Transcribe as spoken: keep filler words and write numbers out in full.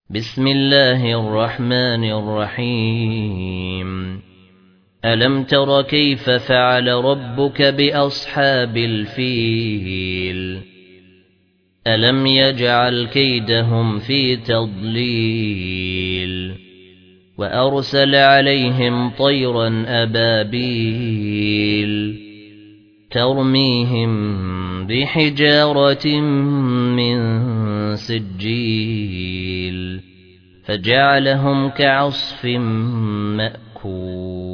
بسم الله الرحمن الرحيم ألم تر كيف فعل ربك بأصحاب الفيل ألم يجعل كيدهم في تضليل وأرسل عليهم طيرا أبابيل ترميهم بحجارة من سجيل فجعلهم كعصف مأكول.